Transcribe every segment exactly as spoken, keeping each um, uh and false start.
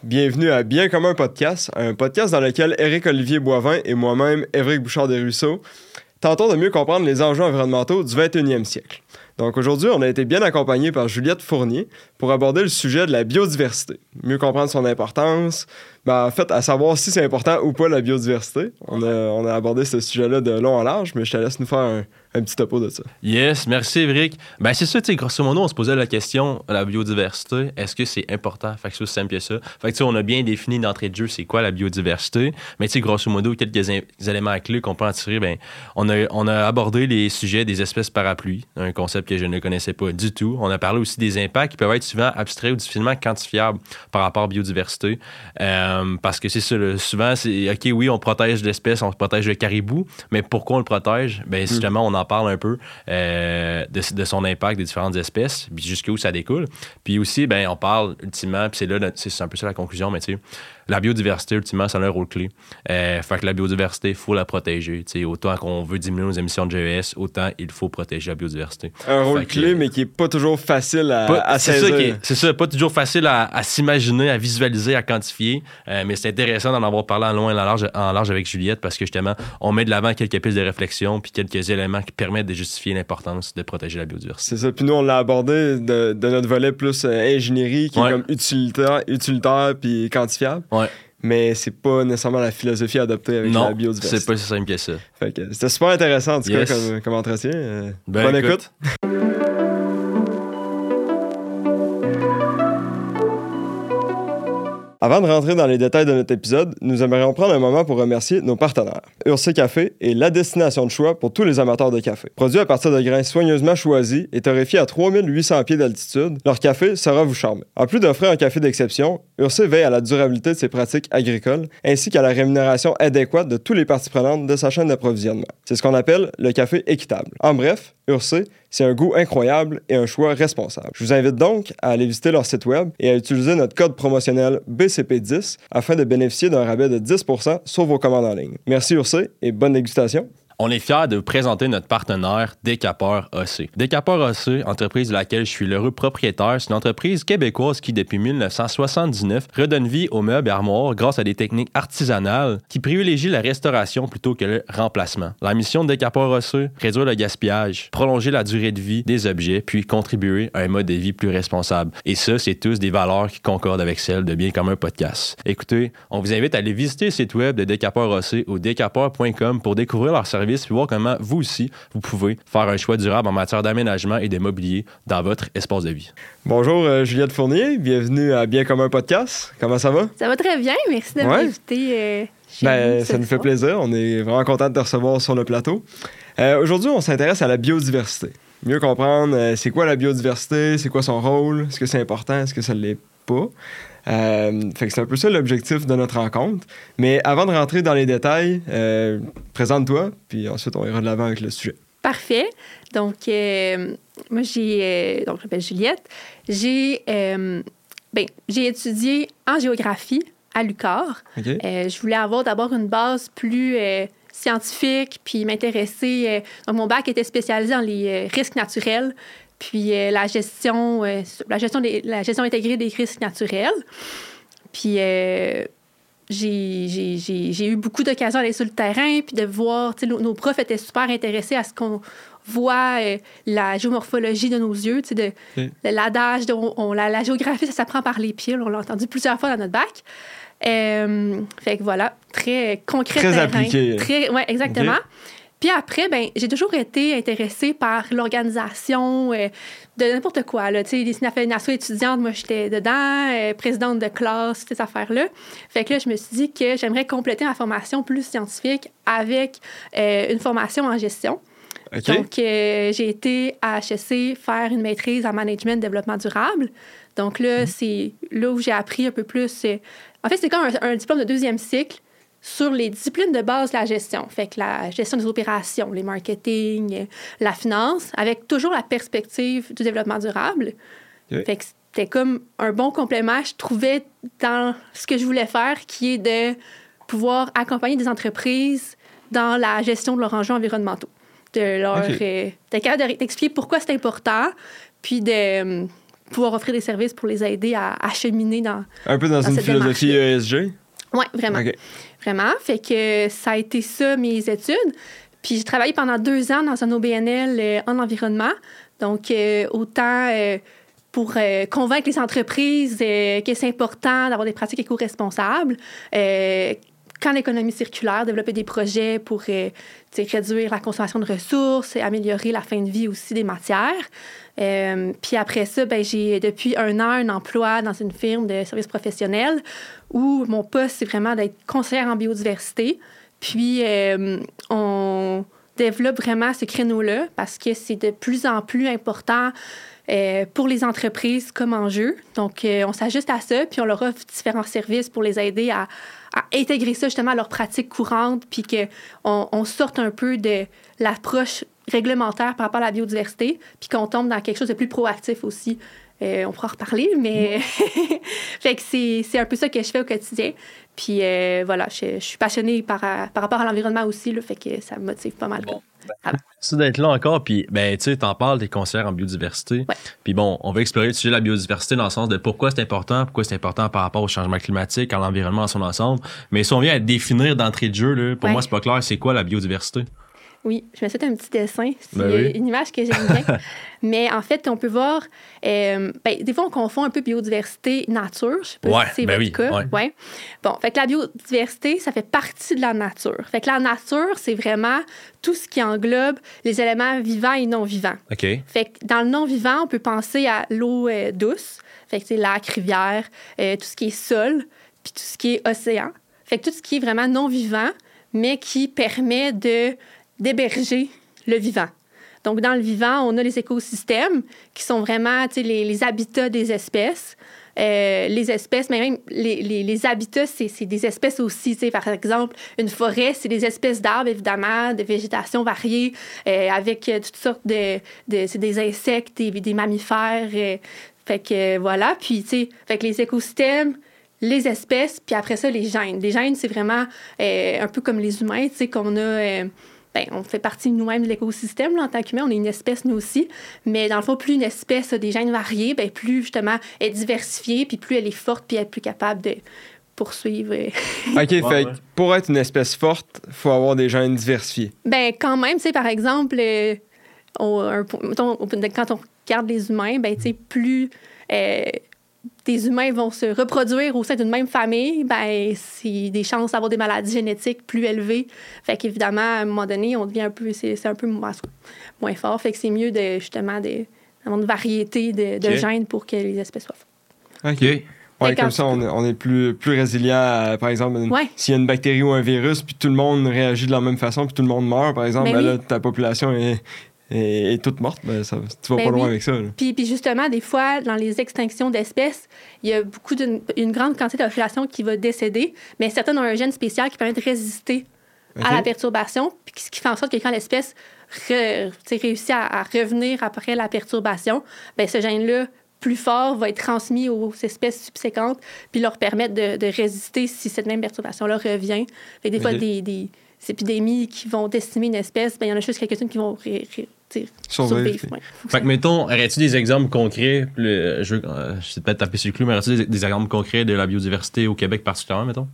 Bienvenue à Bien commun podcast, un podcast dans lequel Éric-Olivier Boivin et moi-même, Évric Bouchard-Desruisseaux, tentons de mieux comprendre les enjeux environnementaux du vingt et unième siècle. Donc aujourd'hui, on a été bien accompagné par Juliette Fournier pour aborder le sujet de la biodiversité, mieux comprendre son importance, ben, en fait, à savoir si c'est important ou pas la biodiversité. On a, on a abordé ce sujet-là de long en large, mais je te laisse nous faire un, un petit topo de ça. Yes, merci Évric. Ben c'est ça, tu sais, grosso modo, on se posait la question, la biodiversité, est-ce que c'est important? Fait que c'est aussi simple que ça. Fait que tu sais, on a bien défini d'entrée de jeu c'est quoi la biodiversité, mais tu sais, grosso modo, quelques in- éléments clés qu'on peut en tirer, ben on a, on a abordé les sujets des espèces parapluies, un concept que je ne connaissais pas du tout. On a parlé aussi des impacts qui peuvent être souvent abstraits ou difficilement quantifiables par rapport à la biodiversité. Euh, parce que c'est ça, là, souvent, c'est OK, oui, on protège l'espèce, on protège le caribou, mais pourquoi on le protège? Ben justement, on en parle un peu euh, de, de son impact des différentes espèces, puis jusqu'où ça découle. Puis aussi, ben on parle ultimement, puis c'est là, c'est un peu ça la conclusion, mais tu sais, la biodiversité, ultimement, ça a un rôle clé. Euh, fait que la biodiversité, il faut la protéger. T'sais, autant qu'on veut diminuer nos émissions de G E S, autant il faut protéger la biodiversité. Un rôle fait clé, que, mais qui n'est pas toujours facile à, pas, à c'est saisir. Ça qui est, c'est ça, pas toujours facile à, à s'imaginer, à visualiser, à quantifier. Euh, mais c'est intéressant d'en avoir parlé en long et en large, en large avec Juliette parce que justement, on met de l'avant quelques pistes de réflexion puis quelques éléments qui permettent de justifier l'importance de protéger la biodiversité. C'est ça. Puis nous, on l'a abordé de, de notre volet plus euh, ingénierie, qui ouais. est comme utilitaire, utilitaire puis quantifiable. Ouais. Mais c'est pas nécessairement la philosophie adoptée avec non, la biodiversité. c'est pas si simple que ça. Fait que c'était super intéressant, en tout yes. cas, comme, comme entretien. Euh, ben, bonne écoute. écoute. Avant de rentrer dans les détails de notre épisode, nous aimerions prendre un moment pour remercier nos partenaires. Urcé Café est la destination de choix pour tous les amateurs de café. Produit à partir de grains soigneusement choisis et torréfiés à trois mille huit cents pieds d'altitude, leur café saura vous charmer. En plus d'offrir un café d'exception, Urcé veille à la durabilité de ses pratiques agricoles ainsi qu'à la rémunération adéquate de tous les parties prenantes de sa chaîne d'approvisionnement. C'est ce qu'on appelle le café équitable. En bref, Urcé, c'est un goût incroyable et un choix responsable. Je vous invite donc à aller visiter leur site web et à utiliser notre code promotionnel B C P dix afin de bénéficier d'un rabais de dix pour cent sur vos commandes en ligne. Merci Urcé et bonne dégustation. On est fiers de vous présenter notre partenaire Décapeur A C. Décapeur A C, entreprise de laquelle je suis l'heureux propriétaire, c'est une entreprise québécoise qui, depuis dix-neuf cent soixante-dix-neuf, redonne vie aux meubles et armoires grâce à des techniques artisanales qui privilégient la restauration plutôt que le remplacement. La mission de Décapeur A C, réduire le gaspillage, prolonger la durée de vie des objets, puis contribuer à un mode de vie plus responsable. Et ça, c'est tous des valeurs qui concordent avec celles de Bien commun podcast. Écoutez, on vous invite à aller visiter le site web de Décapeur A C au décapeur point com pour découvrir leurs services puis voir comment vous aussi, vous pouvez faire un choix durable en matière d'aménagement et de mobilier dans votre espace de vie. Bonjour euh, Juliette Fournier, bienvenue à Bien commun podcast. Comment ça va? Ça va très bien, merci de ouais. m'inviter euh, chez ben, vous. Ça nous fait plaisir, on est vraiment content de te recevoir sur le plateau. Euh, aujourd'hui, on s'intéresse à la biodiversité. Mieux comprendre euh, c'est quoi la biodiversité, c'est quoi son rôle, est-ce que c'est important, est-ce que ça ne l'est pas? Euh, fait que c'est un peu ça l'objectif de notre rencontre. Mais avant de rentrer dans les détails, euh, présente-toi, puis ensuite on ira de l'avant avec le sujet. Parfait. Donc, euh, moi, j'ai... Euh, donc, je m'appelle Juliette. J'ai, euh, ben, j'ai étudié en géographie à l'U Q A R. Okay. Euh, je voulais avoir d'abord une base plus euh, scientifique, puis m'intéresser... Euh, donc, mon bac était spécialisé dans les euh, risques naturels, puis euh, la gestion euh, la gestion des, la gestion intégrée des risques naturels. Puis euh, j'ai, j'ai, j'ai, j'ai eu beaucoup d'occasions d'aller sur le terrain puis de voir, tu sais, nos, nos profs étaient super intéressés à ce qu'on voit euh, la géomorphologie de nos yeux, tu sais, de, okay. de l'adage, de, on, on, la, la géographie, ça s'apprend par les pieds, on l'a entendu plusieurs fois dans notre bac. Euh, fait que voilà, très concret très terrain. Appliqué. Très, ouais, exactement. Okay. Puis après, ben, j'ai toujours été intéressée par l'organisation euh, de n'importe quoi. Là. Tu sais, les nations étudiantes, moi, j'étais dedans, euh, présidente de classe, ces affaires-là. Fait que là, je me suis dit que j'aimerais compléter ma formation plus scientifique avec euh, une formation en gestion. Okay. Donc, euh, j'ai été à H E C faire une maîtrise en management développement durable. Donc là, mmh. c'est là où j'ai appris un peu plus... Euh, en fait, c'est comme un, un diplôme de deuxième cycle sur les disciplines de base de la gestion. Fait que la gestion des opérations, les marketing, la finance, avec toujours la perspective du développement durable. Oui. Fait que c'était comme un bon complément, je trouvais, dans ce que je voulais faire, qui est de pouvoir accompagner des entreprises dans la gestion de leurs enjeux environnementaux. De leur... Okay. Euh, d'être capable d'expliquer pourquoi c'est important, puis de... pouvoir offrir des services pour les aider à, à cheminer dans Un peu dans, dans une philosophie E S G? Oui, vraiment. Okay. Vraiment. Fait que ça a été ça, mes études. Puis j'ai travaillé pendant deux ans dans un O B N L euh, en environnement. Donc, euh, autant euh, pour euh, convaincre les entreprises euh, que c'est important d'avoir des pratiques éco-responsables, euh, qu'en économie circulaire, développer des projets pour euh, réduire la consommation de ressources, améliorer la fin de vie aussi des matières. Euh, puis après ça, ben, j'ai depuis un an un emploi dans une firme de services professionnels où mon poste, c'est vraiment d'être conseillère en biodiversité. Puis euh, on développe vraiment ce créneau-là parce que c'est de plus en plus important euh, pour les entreprises comme enjeu. Donc, euh, on s'ajuste à ça, puis on leur offre différents services pour les aider à, à intégrer ça justement à leurs pratiques courantes, puis qu'on on sorte un peu de l'approche réglementaire par rapport à la biodiversité, puis qu'on tombe dans quelque chose de plus proactif aussi. Euh, on pourra en reparler, mais fait que c'est, c'est un peu ça que je fais au quotidien. Puis euh, voilà, je, je suis passionnée par, par rapport à l'environnement aussi, là, fait que ça me motive pas mal. Bon. Merci d'être là encore. Puis, ben, tu sais, t'en parles des conseillères en biodiversité. Ouais. Puis bon, on va explorer le sujet de la biodiversité dans le sens de pourquoi c'est important, pourquoi c'est important par rapport au changement climatique, à l'environnement en son ensemble. Mais si on vient à définir d'entrée de jeu, là, pour ouais. moi, c'est pas clair, c'est quoi la biodiversité? Oui, je me suis fait un petit dessin. C'est ben oui. une image que j'aime bien. Mais en fait, on peut voir... Euh, ben, des fois, on confond un peu biodiversité-nature. Je sais pas ouais, si c'est ben votre oui, cas. Ouais. Ouais. Bon, fait que la biodiversité, ça fait partie de la nature. Fait que la nature, c'est vraiment tout ce qui englobe les éléments vivants et non vivants. OK. Fait que dans le non-vivant, on peut penser à l'eau euh, douce. Fait que c'est lac, rivière, euh, tout ce qui est sol, puis tout ce qui est océan. Fait que tout ce qui est vraiment non-vivant, mais qui permet de... d'héberger le vivant. Donc, dans le vivant, on a les écosystèmes qui sont vraiment les, les habitats des espèces. Euh, les espèces, mais même les, les, les habitats, c'est, c'est des espèces aussi. Par exemple, une forêt, c'est des espèces d'arbres, évidemment, de végétation variée, euh, avec euh, toutes sortes de... de c'est des insectes, des, des mammifères. Euh, fait que euh, voilà. Puis, tu sais, fait que les écosystèmes, les espèces, puis après ça, les gènes. Les gènes, c'est vraiment euh, un peu comme les humains, tu sais, qu'on a... Euh, ben, on fait partie nous-mêmes de l'écosystème. Là, en tant qu'humain, on est une espèce, nous aussi. Mais dans le fond, plus une espèce a des gènes variés, ben, plus, justement, elle est diversifiée, puis plus elle est forte, puis elle est plus capable de poursuivre. OK, ouais, fait ouais. Pour être une espèce forte, il faut avoir des gènes diversifiés. Ben quand même, tu sais, par exemple, euh, on, un, mettons, quand on regarde les humains, ben, tu sais, plus... Euh, des humains vont se reproduire au sein d'une même famille, ben c'est des chances d'avoir des maladies génétiques plus élevées. Fait qu'évidemment, à un moment donné, on devient un peu... C'est, c'est un peu moins, moins fort. Fait que c'est mieux, de, justement, de, d'avoir une variété de, de okay. gènes pour que les espèces soient fortes. OK. Ouais, comme ça, on, on est plus, plus résilient à, par exemple, une, ouais. s'il y a une bactérie ou un virus, puis tout le monde réagit de la même façon, puis tout le monde meurt, par exemple, ben, ben oui. là, ta population est... Et, et toute morte, ben ça, tu vas ben pas loin oui. avec ça. Puis, puis justement, des fois, dans les extinctions d'espèces, il y a beaucoup d'une une grande quantité de population qui va décéder, mais certaines ont un gène spécial qui permet de résister okay. à la perturbation, puis ce qui fait en sorte que quand l'espèce re, réussit à, à revenir après la perturbation, ben ce gène-là, plus fort, va être transmis aux espèces subséquentes, puis leur permettre de, de résister si cette même perturbation-là revient. Fait que des okay. fois, des, des épidémies qui vont décimer une espèce, ben il y en a juste quelques-unes qui vont ré, ré, survivre. Ouais. Fait que, mettons, aurais-tu des exemples concrets, le, je, euh, je sais peut-être taper sur le clou, mais aurais-tu des, des exemples concrets de la biodiversité au Québec particulièrement, mettons?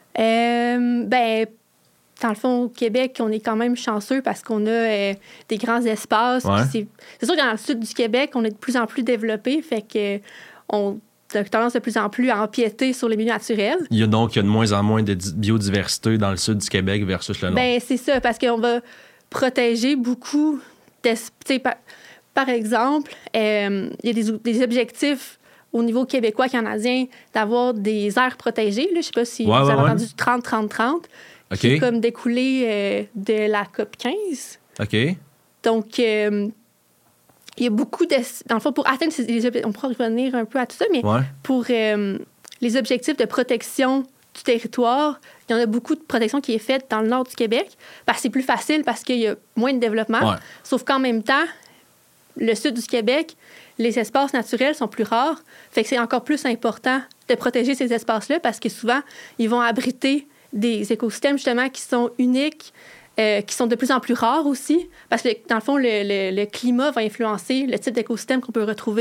Euh, ben, dans le fond, au Québec, on est quand même chanceux parce qu'on a euh, des grands espaces. Ouais. C'est, c'est sûr que dans le sud du Québec, on est de plus en plus développé, fait que on a tendance de plus en plus à empiéter sur les milieux naturels. Il y a donc il y a de moins en moins de biodiversité dans le sud du Québec versus le nord. Ben, c'est ça, parce qu'on va protéger beaucoup Par, par exemple, euh, il y a des, des objectifs au niveau québécois, canadien, d'avoir des aires protégées. Là. Je ne sais pas si ouais, vous ouais, avez ouais. entendu du trente trente trente, okay. qui est comme découlé euh, de la COP quinze. OK. Donc, euh, il y a beaucoup de... Dans le fond, pour atteindre ces... Les, on pourra revenir un peu à tout ça, mais ouais. pour euh, les objectifs de protection du territoire, il y en a beaucoup de protection qui est faite dans le nord du Québec, parce que c'est plus facile, parce qu'il y a moins de développement. Ouais. Sauf qu'en même temps, le sud du Québec, les espaces naturels sont plus rares. Fait que c'est encore plus important de protéger ces espaces-là, parce que souvent, ils vont abriter des écosystèmes, justement, qui sont uniques, euh, qui sont de plus en plus rares aussi, parce que, dans le fond, le, le, le climat va influencer le type d'écosystème qu'on peut retrouver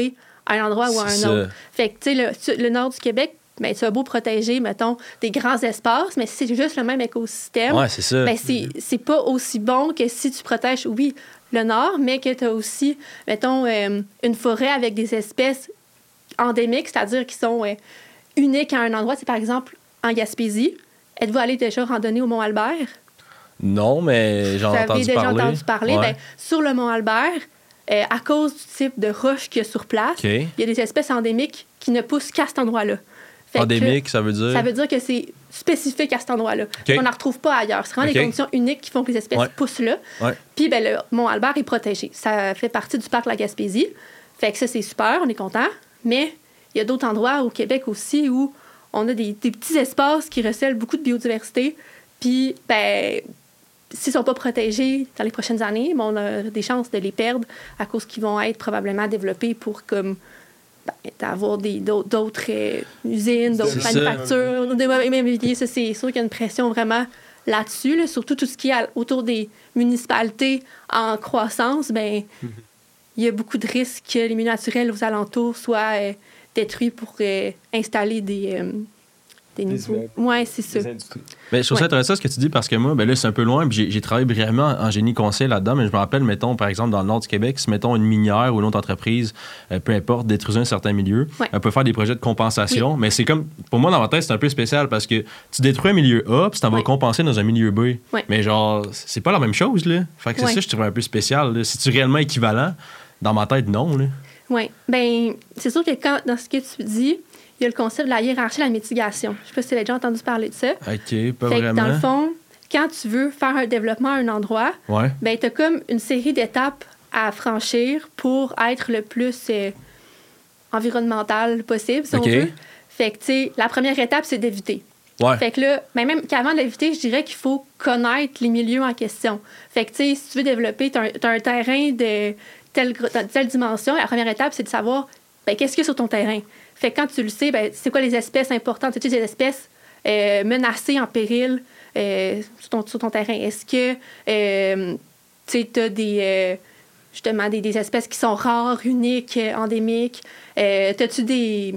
à un endroit ou à un C'est autre. ça. Fait que, tu sais, le, le nord du Québec, ben, tu as beau protéger, mettons, des grands espaces, mais si c'est juste le même écosystème, Ouais, c'est ça. ben, c'est, c'est pas aussi bon que si tu protèges, oui, le nord, mais que tu as aussi, mettons, euh, une forêt avec des espèces endémiques, c'est-à-dire qui sont euh, uniques à un endroit. C'est par exemple en Gaspésie. Êtes-vous allé déjà randonner au Mont-Albert? Non, mais j'en Vous ai avez entendu déjà parler. entendu parler. Ouais. Ben, sur le Mont-Albert, euh, à cause du type de roche qu'il y a sur place, OK. il y a des espèces endémiques qui ne poussent qu'à cet endroit-là. Fait que Endémique, ça veut dire? ça veut dire que c'est spécifique à cet endroit-là. OK. On n'en retrouve pas ailleurs. C'est vraiment OK. des conditions uniques qui font que les espèces Ouais. poussent là. Ouais. Puis ben, le Mont-Albert est protégé. Ça fait partie du parc de la Gaspésie. Fait que ça, c'est super, on est content. Mais il y a d'autres endroits au Québec aussi où on a des, des petits espaces qui recèlent beaucoup de biodiversité. Puis, ben, s'ils ne sont pas protégés dans les prochaines années, ben, on a des chances de les perdre à cause qu'ils vont être probablement développés pour comme ben, avoir des, d'autres, d'autres euh, usines, d'autres C'est ça. manufactures, des immobiliers. Ça, c'est sûr qu'il y a une pression vraiment là-dessus. Là. Surtout tout ce qui est à- autour des municipalités en croissance, ben, il y a beaucoup de risques que les milieux naturels aux alentours soient euh, détruits pour euh, installer des, euh, des Des nouveaux... immeubles. Oui, c'est ça. Des industries. Ben, je trouve ça Ouais. intéressant ce que tu dis parce que moi, ben là, c'est un peu loin. Puis j'ai, j'ai travaillé brièvement en génie conseil là-dedans, mais je me rappelle, mettons, par exemple, dans le nord du Québec, si, mettons, une minière ou une autre entreprise, euh, peu importe, détruisait un certain milieu, Ouais. elle peut faire des projets de compensation. Mais c'est comme, pour moi, dans ma tête, c'est un peu spécial parce que tu détruis un milieu A, puis tu t'en vas Ouais. compenser dans un milieu B. Ouais. Mais genre, c'est pas la même chose, là. Fait que c'est Ouais. ça, je trouve un peu spécial. Là. C'est-tu réellement équivalent? Dans ma tête, non, là. Oui. Bien, c'est sûr que quand, dans ce que tu dis, il y a le concept de la hiérarchie de la mitigation. Je ne sais pas si tu as déjà entendu parler de ça. OK, pas Fait que vraiment. dans le fond, quand tu veux faire un développement à un endroit, Ouais. ben, tu as comme une série d'étapes à franchir pour être le plus euh, environnemental possible, si OK. on veut. Fait que, tu sais, la première étape, c'est d'éviter. Ouais. Fait que là, ben même qu'avant d'éviter, je dirais qu'il faut connaître les milieux en question. Fait que, tu sais, si tu veux développer, tu as un terrain de telle, gro- de telle dimension, la première étape, c'est de savoir, ben, qu'est-ce qu'il y a sur ton terrain. Fait que quand tu le sais, ben, c'est quoi les espèces importantes? As-tu des espèces euh, menacées, en péril euh, sur, ton, sur ton terrain? Est-ce que, euh, tu sais, tu as des, euh, justement, des, des espèces qui sont rares, uniques, euh, endémiques? Euh, As-tu des...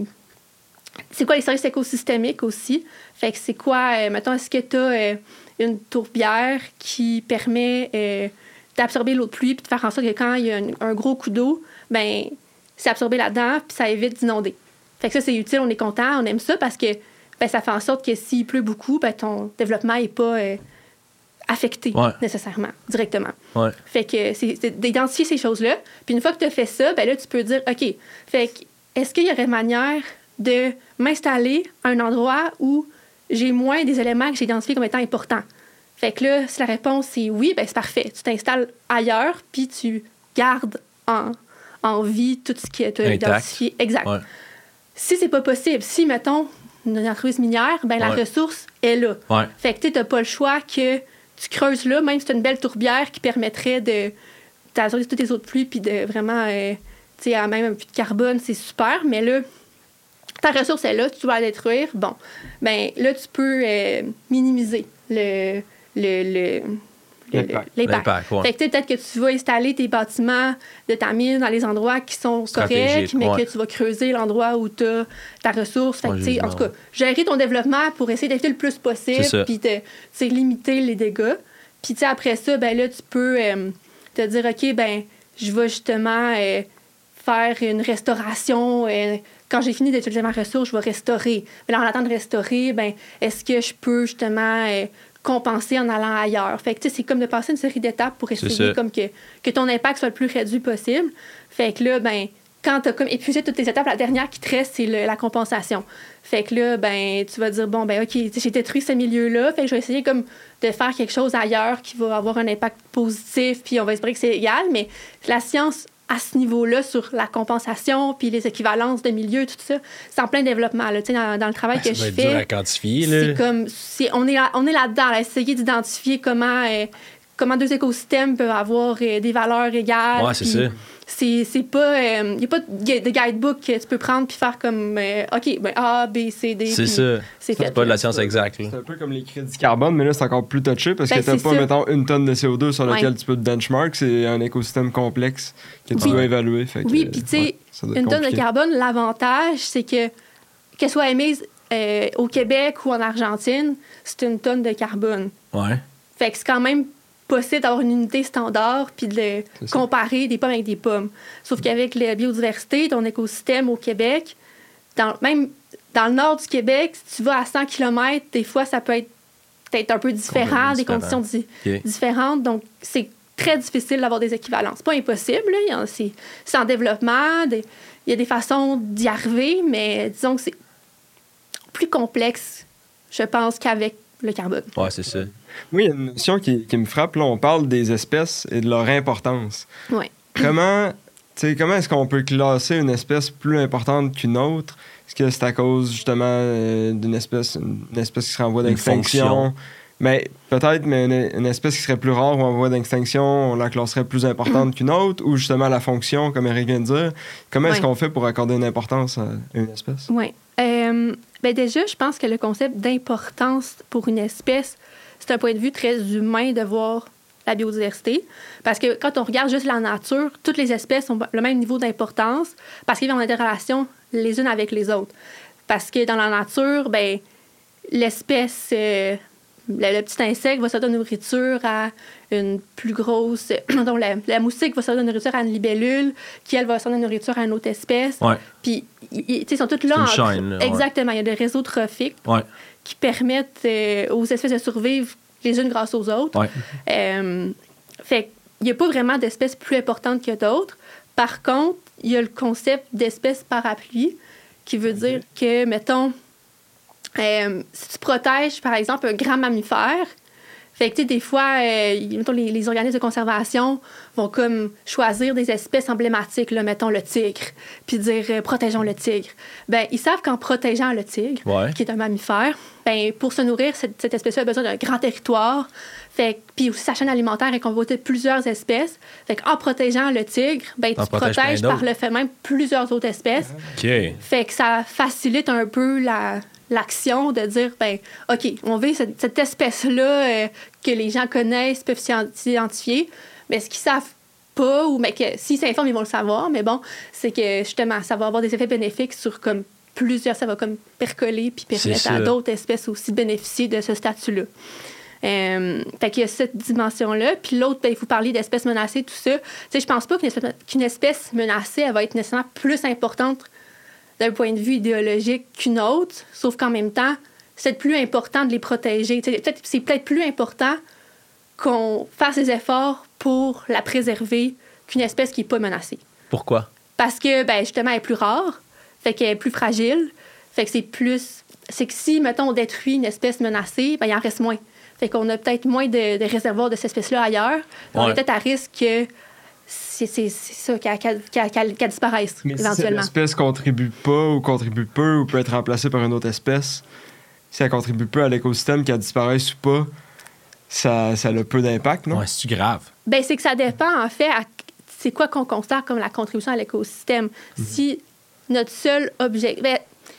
C'est quoi les services écosystémiques aussi? Fait que c'est quoi, euh, mettons, est-ce que tu as une tourbière qui permet euh, d'absorber l'eau de pluie puis de faire en sorte que quand il y a un, un gros coup d'eau, ben c'est absorbé là-dedans puis ça évite d'inonder. Fait que ça, c'est utile, on est content, on aime ça parce que ben, ça fait en sorte que s'il pleut beaucoup, ben, ton développement n'est pas euh, affecté Ouais. nécessairement, directement. Ouais. Fait que c'est, c'est d'identifier ces choses-là. Puis une fois que tu as fait ça, ben là, tu peux dire, OK, fait que est-ce qu'il y aurait manière de m'installer à un endroit où j'ai moins des éléments que j'ai identifiés comme étant importants? Fait que là, si la réponse est oui, ben c'est parfait. Tu t'installes ailleurs, puis tu gardes en, en vie tout ce que tu as Intact. identifié. Exact. Ouais. Si c'est pas possible, si, mettons, une entreprise minière, ben la Ouais. ressource est là. Ouais. Fait que tu n'as pas le choix que tu creuses là, même si tu as une belle tourbière qui permettrait de d'absorber toutes les autres pluies puis de vraiment, euh, tu sais, même un peu de carbone, c'est super. Mais là, ta ressource est là, tu dois la détruire. Bon, ben là, tu peux euh, minimiser le, le, le, le- L'impact. l'impact. L'impact, ouais. Fait que tu sais, peut-être que tu vas installer tes bâtiments de ta mine dans les endroits qui sont corrects, Stratégique, mais ouais. que tu vas creuser l'endroit où tu as ta ressource. Fait que, Ouais, tu sais, en tout justement. cas, gérer ton développement pour essayer d'éviter le plus C'est possible, ça. puis de tu sais, limiter les dégâts. Puis tu sais, après ça, ben là, tu peux euh, te dire, OK, ben je vais justement euh, faire une restauration. euh, quand j'ai fini d'utiliser ma ressource, je vais restaurer. Mais là, en attendant de restaurer, ben est-ce que je peux justement euh, compenser en allant ailleurs? Fait que tu sais, c'est comme de passer une série d'étapes pour essayer ça. comme que, que ton impact soit le plus réduit possible. Fait que là, ben quand tu as comme épuisé toutes tes étapes, la dernière qui te reste, c'est le- la compensation. Fait que là, ben, tu vas dire, bon, ben, OK, tu sais, j'ai détruit ce milieu-là, fait que je vais essayer comme de faire quelque chose ailleurs qui va avoir un impact positif, puis on va espérer que c'est égal, mais la science, à ce niveau-là, sur la compensation, puis les équivalences de milieux, tout ça, c'est en plein développement, là, tu sais, dans, dans le travail que Ça doit je être dur à fais. quantifier, là. C'est comme, c'est, on est, là, on est là-dedans, là, essayer d'identifier comment, euh, comment deux écosystèmes peuvent avoir euh, des valeurs égales. Ouais, c'est puis ça. C'est, c'est pas... Il euh, n'y a pas de, de guidebook que tu peux prendre puis faire comme... Euh, OK, ben A, B, C, D... C'est ça. C'est, c'est fait, pas de la là. science exacte. Là. C'est un peu comme les crédits carbone, mais là, c'est encore plus touché parce Ben, que t'as c'est pas, ça. mettons, une tonne de C O deux sur Ouais. lequel tu peux te benchmark. C'est un écosystème complexe que tu Oui. dois évaluer. Fait que, Oui, puis tu sais, ouais, ça doit être une tonne de compliqué. carbone, l'avantage, c'est que qu'elle soit émise euh, au Québec ou en Argentine, c'est une tonne de carbone. Ouais. Fait que c'est quand même possible d'avoir une unité standard puis de le C'est ça. comparer des pommes avec des pommes. Sauf qu'avec la biodiversité, ton écosystème au Québec, dans, même dans le nord du Québec, si tu vas à cent kilomètres, des fois, ça peut être peut-être un peu différent, Complètement des différent. conditions di- OK. différentes. Donc, c'est très difficile d'avoir des équivalents. C'est pas impossible, là. Il y en- c'est, c'est en développement. des- il y a des façons d'y arriver, mais disons que c'est plus complexe, je pense, qu'avec le carbone. Ouais, c'est ça. Oui, il y a une notion qui, qui me frappe. Là, on parle des espèces et de leur importance. Ouais. Comment, tu sais, comment est-ce qu'on peut classer une espèce plus importante qu'une autre? Est-ce que c'est à cause, justement, euh, d'une espèce, une, une espèce qui serait en voie Une d'extinction? fonction. Mais peut-être, mais une, une espèce qui serait plus rare ou en voie d'extinction, on la classerait plus importante qu'une autre, ou justement la fonction, comme Eric vient de dire. Comment est-ce Ouais. qu'on fait pour accorder une importance à une espèce? Oui. Euh, ben déjà, je pense que le concept d'importance pour une espèce, c'est un point de vue très humain de voir la biodiversité. Parce que quand on regarde juste la nature, toutes les espèces ont le même niveau d'importance parce qu'ils ont des relations les unes avec les autres. Parce que dans la nature, ben, l'espèce, euh, le, le petit insecte va se donner nourriture à une plus grosse... donc la, la moustique va se donner nourriture à une libellule, qui, elle, va se donner nourriture à une autre espèce. Ouais. Puis, ils ils sont toutes là. C'est une en- chaîne, là, ouais. Exactement. Il y a des réseaux trophiques Ouais. qui permettent euh, aux espèces de survivre les unes grâce aux autres. Ouais. Euh, fait qu'il n'y a pas vraiment d'espèces plus importantes que d'autres. Par contre, il y a le concept d'espèce parapluie qui veut dire que, mettons, euh, si tu protèges, par exemple, un grand mammifère, fait que, tu sais, des fois, euh, mettons, les, les organismes de conservation vont comme choisir des espèces emblématiques, là, mettons le tigre, puis dire euh, protégeons le tigre. Ben, ils savent qu'en protégeant le tigre, Ouais. qui est un mammifère, ben, pour se nourrir, cette, cette espèce-là a besoin d'un grand territoire. Fait que- puis aussi sa chaîne alimentaire est convoitée de plusieurs espèces. Fait qu'en protégeant le tigre, ben, T'en tu protèges protèges plein par d'autres. le fait même plusieurs autres espèces. OK. Fait que ça facilite un peu la, l'action de dire, ben, OK, on veut cette, cette espèce-là euh, que les gens connaissent, peuvent s'y- s'identifier, mais ce qu'ils savent pas, ou mais que s'ils s'informent, ils vont le savoir, mais bon, c'est que justement, ça va avoir des effets bénéfiques sur comme plusieurs, ça va comme percoler puis permettre C'est à ça. d'autres espèces aussi de bénéficier de ce statut-là. Euh, fait qu'il y a cette dimension-là. Puis l'autre, ben, il faut parler d'espèces menacées, tout ça. Tu sais, je pense pas qu'une espèce, qu'une espèce menacée, elle va être nécessairement plus importante d'un point de vue idéologique qu'une autre, sauf qu'en même temps, c'est plus important de les protéger. Tu sais, peut-être, c'est peut-être plus important qu'on fasse des efforts pour la préserver qu'une espèce qui n'est pas menacée. Pourquoi? Parce que, ben, justement, elle est plus rare, fait qu'elle est plus fragile, fait que c'est plus... C'est que si, mettons, on détruit une espèce menacée, ben, il en reste moins. Fait qu'on a peut-être moins de, de réservoirs de cette espèce-là ailleurs. On Ouais. est peut-être à risque que c'est, c'est, c'est ça, qu'elle, qu'elle, qu'elle- qu'elle- qu'elle disparaisse, Mais si cette éventuellement. espèce contribue pas ou contribue peu ou peut être remplacée par une autre espèce, si elle contribue peu à l'écosystème, qu'elle disparaisse ou pas, ça, ça a peu d'impact, non? Ouais, c'est grave. Ben, c'est que ça dépend, en fait, à- c'est quoi qu'on considère comme la contribution à l'écosystème. Si notre seul objet... Ben,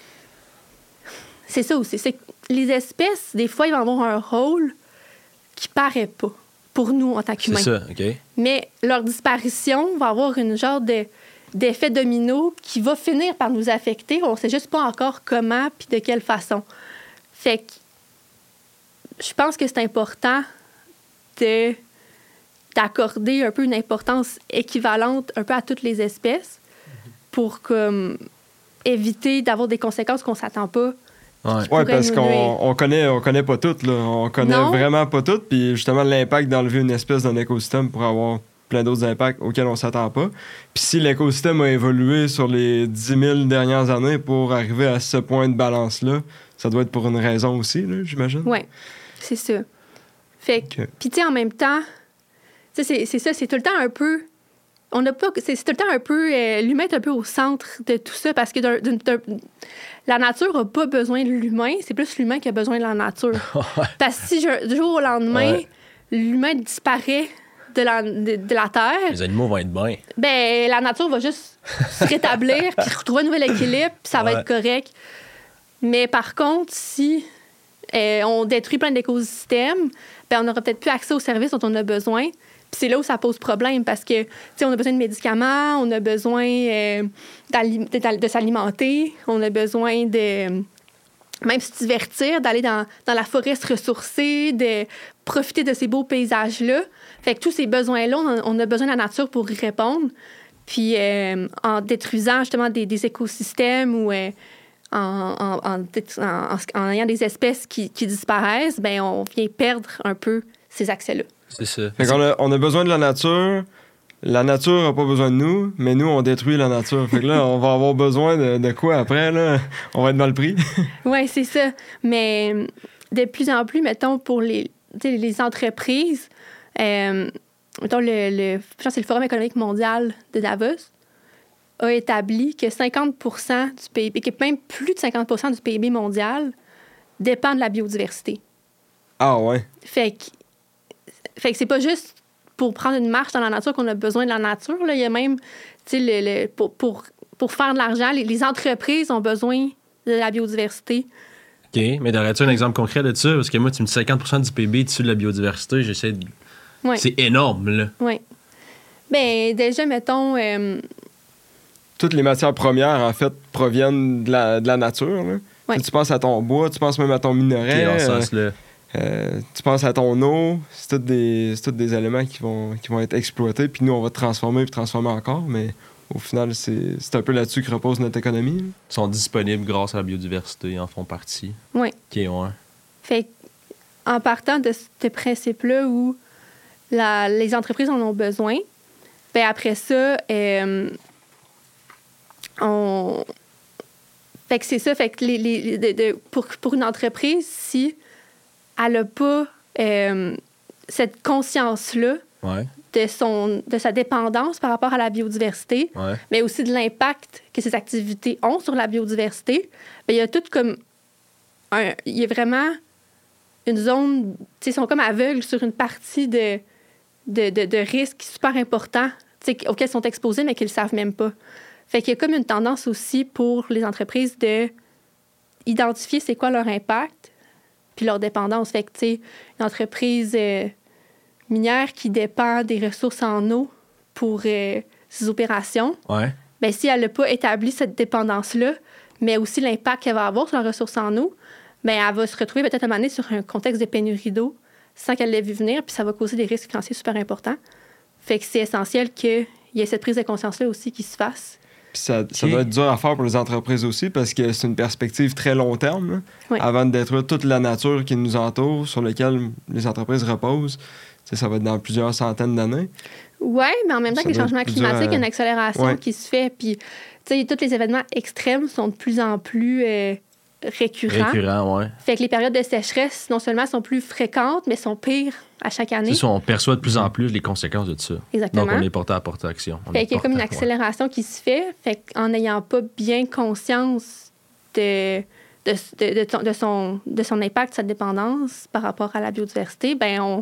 c'est ça aussi. C'est que les espèces, des fois, ils vont avoir un rôle qui paraît pas pour nous en tant C'est qu'humains. ça, OK? Mais leur disparition va avoir une genre de, d'effet domino qui va finir par nous affecter. On sait juste pas encore comment puis de quelle façon. Fait que je pense que c'est important de, d'accorder un peu une importance équivalente un peu à toutes les espèces pour comme, éviter d'avoir des conséquences qu'on s'attend pas. Ouais. Ouais, pourrait parce nous qu'on nuire. on connaît, on connaît pas toutes, là. On connaît Non. vraiment pas toutes. Puis justement, l'impact d'enlever une espèce d'un écosystème pourrait avoir plein d'autres impacts auxquels on s'attend pas. Puis si l'écosystème a évolué sur les dix mille dernières années pour arriver à ce point de balance-là, ça doit être pour une raison aussi, là, j'imagine. Oui, c'est ça. Fait que, Ok. puis tu sais, en même temps, tu sais, c'est, c'est ça, c'est tout le temps un peu. On n'a pas. C'est, c'est tout le temps un peu. Euh, l'humain est un peu au centre de tout ça parce que d'un- d'un- d'un- la nature n'a pas besoin de l'humain, c'est plus l'humain qui a besoin de la nature. Parce que si je- du jour au lendemain, Ouais. l'humain disparaît de la, de, de la Terre, Les animaux vont être bien. ben la nature va juste se rétablir, puis retrouver un nouvel équilibre, puis ça va Ouais. être correct. Mais par contre, si euh, on détruit plein d'écosystèmes, ben on n'aura peut-être plus accès aux services dont on a besoin. Puis c'est là où ça pose problème parce que, tu sais, on a besoin de médicaments, on a besoin euh, d'ali- de, de s'alimenter, on a besoin de même se divertir, d'aller dans, dans la forêt se ressourcer, de profiter de ces beaux paysages-là. Fait que tous ces besoins-là, on a, on a besoin de la nature pour y répondre. Puis euh, en détruisant justement des, des écosystèmes ou euh, en, en, en, en, en ayant des espèces qui, qui disparaissent, ben on vient perdre un peu ces accès-là. C'est ça. Fait qu'on a, on a besoin de la nature. La nature n'a pas besoin de nous, mais nous, on détruit la nature. Fait que là, on va avoir besoin de, de quoi après, là? On va être mal pris. Oui, c'est ça. Mais euh, de plus en plus, mettons, pour les, tu sais, les entreprises, euh, mettons, le, le, je pense que c'est le Forum économique mondial de Davos, a établi que cinquante pour cent du P I B, que même plus de cinquante pour cent du P I B mondial dépend de la biodiversité. Ah ouais. Fait que, fait que c'est pas juste pour prendre une marche dans la nature qu'on a besoin de la nature. Là. Il y a même, tu sais, le, le, pour, pour, pour faire de l'argent, les, les entreprises ont besoin de la biodiversité. OK, mais aurais-tu un exemple concret de ça? Parce que moi, tu me dis cinquante pour cent du P I B issu de la biodiversité, j'essaie de... Ouais. C'est énorme, là. Oui. Bien, déjà, mettons... Euh, Toutes les matières premières, en fait, proviennent de la, de la nature. Là. Ouais. Tu penses à ton bois, tu penses même à ton OK, minerai. dans ce euh, sens-là. euh, tu penses à ton eau. C'est tous des, c'est tous des éléments qui vont, qui vont être exploités. Puis nous, on va transformer puis transformer encore. Mais au final, c'est, c'est un peu là-dessus que repose notre économie. Là. Ils sont disponibles grâce à la biodiversité, ils en font partie. oui. OK, ouais. Fait en partant de ce principe-là où la, les entreprises en ont besoin, bien après ça, euh, on... Fait que c'est ça. Fait que les, les, de, de, pour, pour une entreprise, si elle n'a pas euh, cette conscience-là Ouais, de, son, de sa dépendance par rapport à la biodiversité, ouais. mais aussi de l'impact que ces activités ont sur la biodiversité, bien, il y a tout comme... Un, il y a vraiment une zone... Tu sais, ils sont comme aveugles sur une partie de, de, de, de risques super importants, tu sais, auxquels ils sont exposés, mais qu'ils ne le savent même pas. Fait qu'il y a comme une tendance aussi pour les entreprises de identifier c'est quoi leur impact puis leur dépendance. Fait que, tu sais, une entreprise euh, minière qui dépend des ressources en eau pour euh, ses opérations, Ouais. bien, si elle n'a pas établi cette dépendance-là, mais aussi l'impact qu'elle va avoir sur la ressource en eau, bien, elle va se retrouver peut-être à un moment donné sur un contexte de pénurie d'eau sans qu'elle l'ait vu venir, puis ça va causer des risques financiers super importants. Fait que c'est essentiel qu'il y ait cette prise de conscience-là aussi qui se fasse. Puis ça, ça Ok. doit être dur à faire pour les entreprises aussi parce que c'est une perspective très long terme. Là, Oui. avant de détruire toute la nature qui nous entoure, sur laquelle les entreprises reposent. Tu sais, ça va être dans plusieurs centaines d'années. Oui, mais en même temps Ça que les doit changements être plus dur climatiques, il y a une à- accélération Ouais. qui se fait. Puis, tu sais, tous les événements extrêmes sont de plus en plus euh, récurrents. Récurrent, ouais. Fait que les périodes de sécheresse, non seulement sont plus fréquentes, mais sont pires à chaque année. C'est ça, on perçoit de plus en plus les conséquences de ça. Exactement. Donc, on est porté à porter action. On Fait est qu'il y a comme une porté- ouais. accélération qui se fait. Fait qu'en n'ayant pas bien conscience de, de, de, de, ton- de son, de son impact, de sa dépendance par rapport à la biodiversité, ben on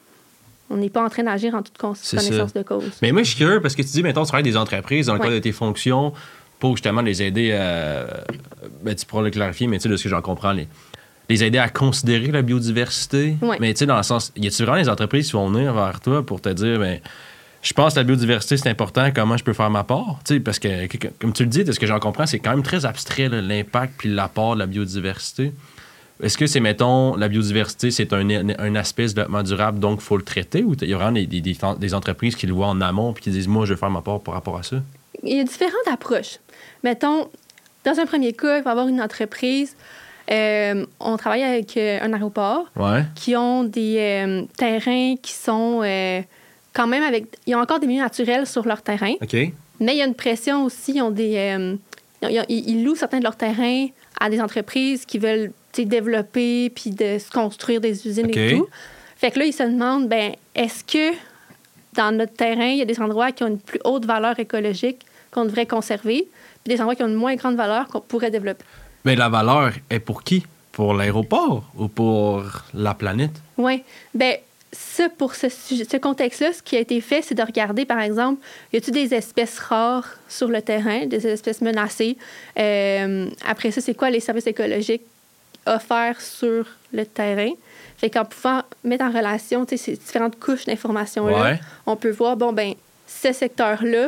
on n'est pas en train d'agir en toute con- C'est connaissance ça. de cause. Mais moi, je suis curieux parce que tu dis, mettons, tu travailles avec des entreprises dans le Ouais. cadre de tes fonctions pour justement les aider à. Ben, tu pourras le clarifier, mais tu sais, de ce que j'en comprends, les, les aider à considérer la biodiversité. Ouais. Mais tu sais, dans le sens, y a-tu vraiment des entreprises qui vont venir vers toi pour te dire, ben, je pense que la biodiversité, c'est important, comment je peux faire ma part? Tu sais, parce que, que- comme tu le dis, de ce que j'en comprends, c'est quand même très abstrait, là, l'impact puis l'apport de la biodiversité. Est-ce que c'est, mettons, la biodiversité, c'est un, un aspect de développement durable, donc il faut le traiter, ou il y a vraiment des, des, des, des entreprises qui le voient en amont puis qui disent, moi, je vais faire ma part par rapport à ça? Il y a différentes approches. Mettons, dans un premier cas, il va y avoir une entreprise. euh, on travaille avec euh, un aéroport Ouais. qui ont des euh, terrains qui sont euh, quand même avec... Ils ont encore des milieux naturels sur leur terrain, OK. mais il y a une pression aussi. Ils, ont des, euh, ils, ils- ils louent certains de leurs terrains à des entreprises qui veulent tu sais, développer puis de se construire des usines OK. et tout. Fait que là, ils se demandent, ben est-ce que dans notre terrain, il y a des endroits qui ont une plus haute valeur écologique qu'on devrait conserver, puis des endroits qui ont une moins grande valeur qu'on pourrait développer? Mais la valeur est pour qui? Pour l'aéroport ou pour la planète? Oui. Bien, ça, pour ce, sujet, ce contexte-là, ce qui a été fait, c'est de regarder, par exemple, y a-t-il des espèces rares sur le terrain, des espèces menacées? Euh, après ça, c'est quoi les services écologiques offerts sur le terrain? Fait qu'en pouvant mettre en relation ces différentes couches d'informations-là, Ouais. on peut voir, bon, ben ce secteur-là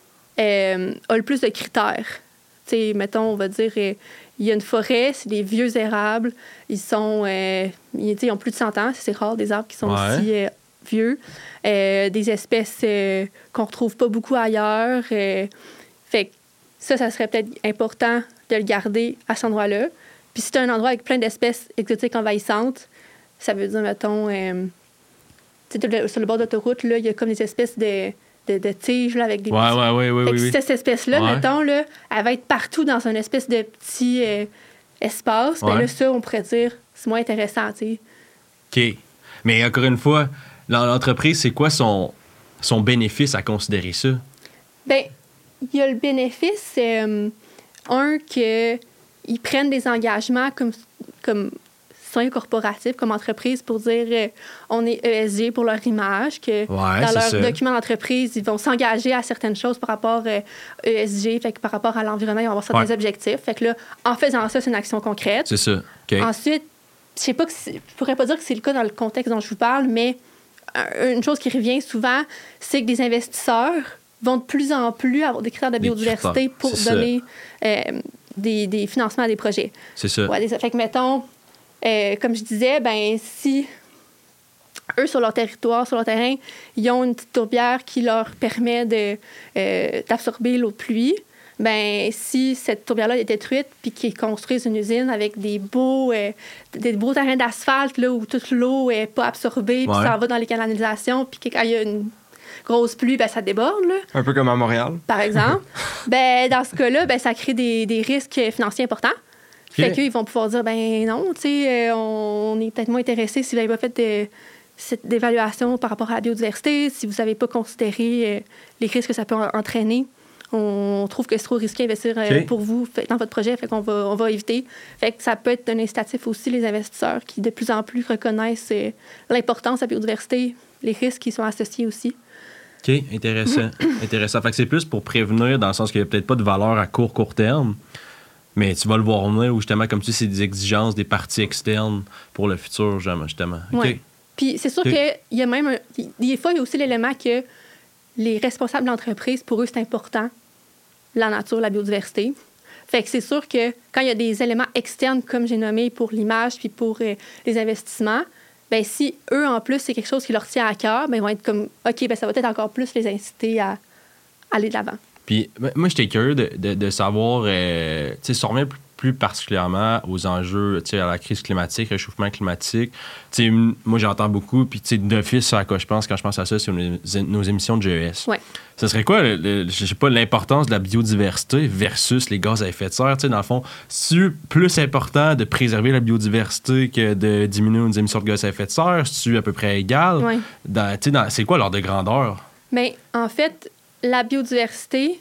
euh, a le plus de critères. T'sais, mettons, on va dire, il euh, y a une forêt, c'est des vieux érables. Ils sont, euh, ils, ils ont plus de cent ans. C'est rare, des arbres qui sont Ouais. aussi euh, vieux. Euh, des espèces euh, qu'on retrouve pas beaucoup ailleurs. Euh, fait que ça, ça serait peut-être important de le garder à cet endroit-là. Puis si tu as un endroit avec plein d'espèces exotiques envahissantes, ça veut dire, mettons, euh, sur le bord d'autoroute, là, il y a comme des espèces de... De, de tiges là, avec des Ouais, petits... ouais, ouais, ouais, Fait que oui, si oui. cette espèce-là, Ouais. mettons, là, elle va être partout dans un espèce de petit euh, espace, ben Ouais. là, ça, on pourrait dire, c'est moins intéressant, tu sais. OK. Mais encore une fois, dans l'entreprise, c'est quoi son, son bénéfice à considérer ça? Ben, il y a le bénéfice, euh, un, qu'ils prennent des engagements comme, comme citoyens corporatifs, comme entreprise, pour dire euh, on est E S G pour leur image, que Ouais, dans c'est leur ça. document d'entreprise, ils vont s'engager à certaines choses par rapport euh, E S G, fait que par rapport à l'environnement, ils vont avoir certains Ouais. objectifs. Fait que là, en faisant ça, c'est une action concrète. C'est ça. OK. Ensuite, je sais pas que c'est- je pourrais pas dire que c'est le cas dans le contexte dont je vous parle, mais euh, une chose qui revient souvent, c'est que des investisseurs vont de plus en plus avoir des critères de Des biodiversité critères, pour c'est ça. donner euh, des, des financements à des projets. C'est ça. Ouais, des- fait que, mettons, euh, comme je disais, ben si eux, sur leur territoire, sur leur terrain, ils ont une petite tourbière qui leur permet de, euh, d'absorber l'eau de pluie, ben si cette tourbière-là est détruite puis qu'ils construisent une usine avec des beaux, euh, des beaux terrains d'asphalte là, où toute l'eau n'est pas absorbée puis Ouais. ça va dans les canalisations puis que quand il y a une grosse pluie, ben ça déborde, là, Un peu comme à Montréal. par exemple, ben dans ce cas-là, ben ça crée des, des risques financiers importants. Fait Ok. qu'eux, ils vont pouvoir dire, ben non, tu sais, euh, on est peut-être moins intéressé si vous n'avez pas fait de, cette évaluation par rapport à la biodiversité, si vous n'avez pas considéré euh, les risques que ça peut en- entraîner. On trouve que c'est trop risqué d'investir euh, Ok. pour vous fait, dans votre projet, fait qu'on va, on va éviter. Fait que ça peut être un incitatif aussi, les investisseurs qui de plus en plus reconnaissent euh, l'importance de la biodiversité, les risques qui sont associés aussi. OK, intéressant. intéressant. Fait que c'est plus pour prévenir, dans le sens qu'il n'y a peut-être pas de valeur à court, court terme, mais tu vas le voir venir, ou justement, comme tu sais, c'est des exigences des parties externes pour le futur, justement. OK. Ouais. Puis c'est sûr Ok. qu'il y a même... Un, des fois, il y a aussi l'élément que les responsables d'entreprise, pour eux, c'est important, la nature, la biodiversité. Fait que c'est sûr que quand il y a des éléments externes, comme j'ai nommé, pour l'image puis pour euh, les investissements, ben si eux, en plus, c'est quelque chose qui leur tient à cœur, ben ils vont être comme, OK, ben ça va peut-être encore plus les inciter à aller de l'avant. Puis ben, moi, j'étais curieux de, de, de savoir, euh, tu sais, si on revient plus, plus particulièrement aux enjeux, tu sais, à la crise climatique, réchauffement climatique. Tu sais, m- moi, j'entends beaucoup, puis tu sais, d'office, à quoi je pense quand je pense à ça, c'est nos, nos émissions de G E S. Ouais. Ce serait quoi, le- le- je sais pas, l'importance de la biodiversité versus les gaz à effet de serre? Tu sais, dans le fond, c'est plus important de préserver la biodiversité que de diminuer nos émissions de gaz à effet de serre? C'est-tu à peu près égal? Ouais. Dans- tu sais, dans- c'est quoi l'ordre de grandeur? Mais en fait, la biodiversité,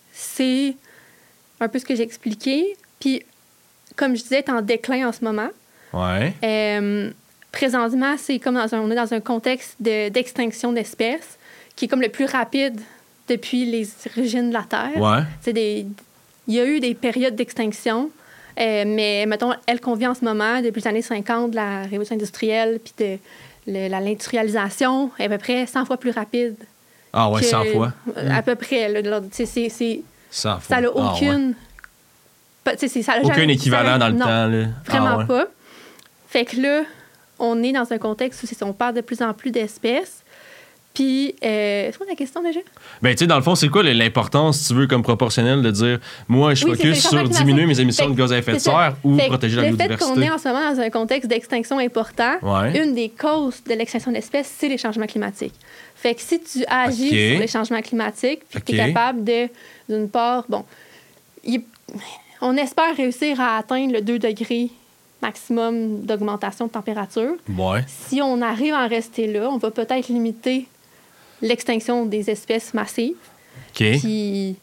c'est un peu ce que j'ai expliqué. Puis, comme je disais, est en déclin en ce moment. Ouais. Euh, présentement, c'est comme dans un, on est dans un contexte de- d'extinction d'espèces qui est comme le plus rapide depuis les origines de la Terre. Ouais. C'est des, il y a eu des périodes d'extinction, euh, mais mettons, elle qu'on vit en ce moment, depuis les années cinquante, de la révolution industrielle, puis de le- la- l'industrialisation, est à peu près cent fois plus rapide. Ah ouais, que- cent fois. euh, À peu près. Là, là, c'est, c'est, c'est- cent fois. ça n'a Ah ouais. aucune... pas- tu sais, c'est- ça a Aucun jamais- équivalent ça- dans le non, temps. Là. Vraiment Ah ouais. pas. Fait que là, on est dans un contexte où c'est- on parle de plus en plus d'espèces. Puis, euh, c'est quoi la question déjà? Ben, tu sais, dans le fond, c'est quoi l'importance, si tu veux, comme proportionnel, de dire, moi, je Oui, c'est focus les sur changements diminuer mes climatiques. émissions Fait de gaz à effet de c'est ça. serre ou Fait que protéger la le fait biodiversité? qu'on est en ce moment dans un contexte d'extinction important, Ouais. une des causes de l'extinction d'espèces, c'est les changements climatiques. Fait que si tu agis Ok. sur les changements climatiques, puis que tu Ok. es capable de, d'une part, bon, il- on espère réussir à atteindre le deux degrés maximum d'augmentation de température. Ouais. Si on arrive à en rester là, on va peut-être limiter l'extinction des espèces massives. OK. Puis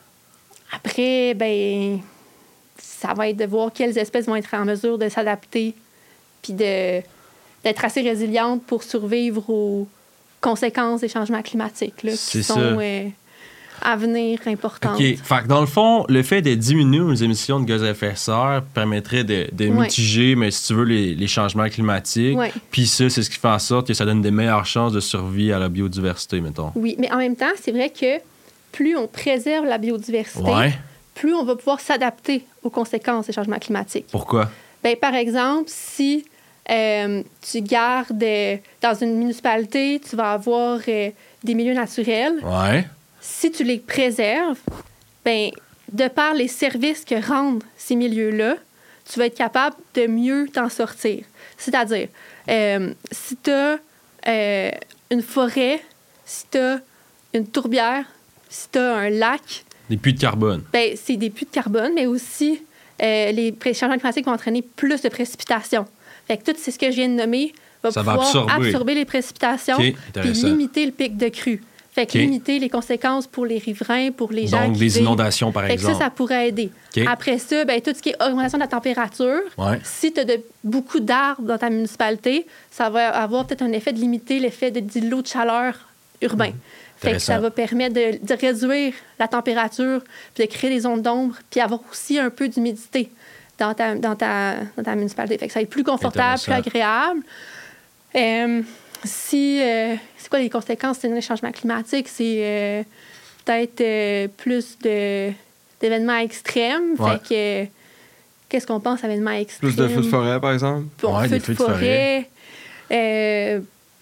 après, ben, ça va être de voir quelles espèces vont être en mesure de s'adapter puis de d'être assez résiliente pour survivre aux conséquences des changements climatiques là, qui C'est sont ça. euh, à venir importantes. OK. Fait que dans le fond, le fait de diminuer nos émissions de gaz à effet de serre permettrait de, de Ouais. mitiger, mais si tu veux, les, les changements climatiques. Ouais. Puis ça, c'est ce qui fait en sorte que ça donne des meilleures chances de survie à la biodiversité, mettons. Oui, mais en même temps, c'est vrai que plus on préserve la biodiversité, Ouais. plus on va pouvoir s'adapter aux conséquences des changements climatiques. Pourquoi? Ben, par exemple, si euh, tu gardes euh, dans une municipalité, tu vas avoir euh, des milieux naturels. Ouais. Si tu les préserves, ben, de par les services que rendent ces milieux-là, tu vas être capable de mieux t'en sortir. C'est-à-dire, euh, si tu as euh, une forêt, si tu as une tourbière, si tu as un lac, Des puits de carbone. ben, c'est des puits de carbone, mais aussi euh, les pré- changements climatiques vont entraîner plus de précipitations. Fait que tout c'est ce que je viens de nommer va Ça va pouvoir absorber. absorber les précipitations OK, puis intéressant. limiter le pic de crue. Fait que OK. limiter les conséquences pour les riverains, pour les gens Donc, qui des vivent. inondations, par Fait que exemple. ça, ça pourrait aider. OK. Après ça, ben, tout ce qui est augmentation de la température, Ouais. si tu as de, beaucoup d'arbres dans ta municipalité, ça va avoir peut-être un effet de limiter l'effet de d'îlot de chaleur urbain. Fait que ça Intéressant. va permettre de, de réduire la température, puis de créer des zones d'ombre, puis avoir aussi un peu d'humidité dans ta, dans, ta, dans ta municipalité. Fait que ça va être plus confortable, plus Intéressant. agréable. Euh, si, euh, c'est quoi les conséquences des changements climatiques? C'est euh, peut-être euh, plus de, d'événements extrêmes. Ouais. Fait que, qu'est-ce qu'on pense à événements extrêmes? Plus de feux de forêt, par exemple. Bon, Ouais, feux des de feux de forêt. Euh,